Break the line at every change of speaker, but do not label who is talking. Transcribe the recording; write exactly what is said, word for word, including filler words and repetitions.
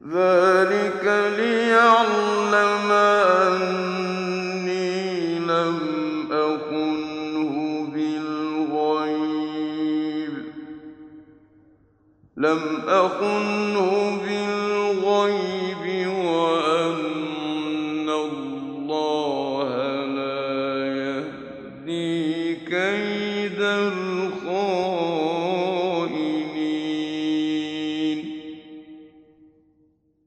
ذلك ليعلم أني لم أخنه بالغيب لم أخنه بالغيب وأن الله لا يهدي كيد